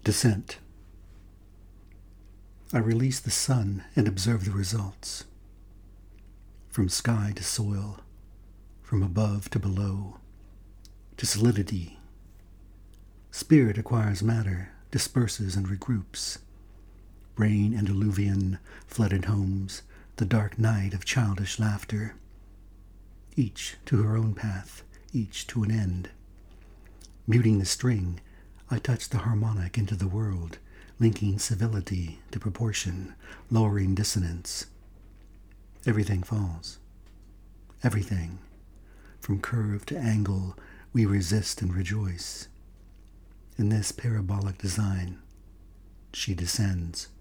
Descent. I release the sun and observe the results. From sky to soil, from above to below, to solidity. Spirit acquires matter, disperses and regroups. Rain and alluvion, flooded homes, the dark night of childish laughter. Each to her own path, each to an end. Muting the string, I touch the harmonic into the world, linking civility to proportion, lowering dissonance. Everything falls. Everything. From curve to angle, we resist and rejoice. In this parabolic design, she descends.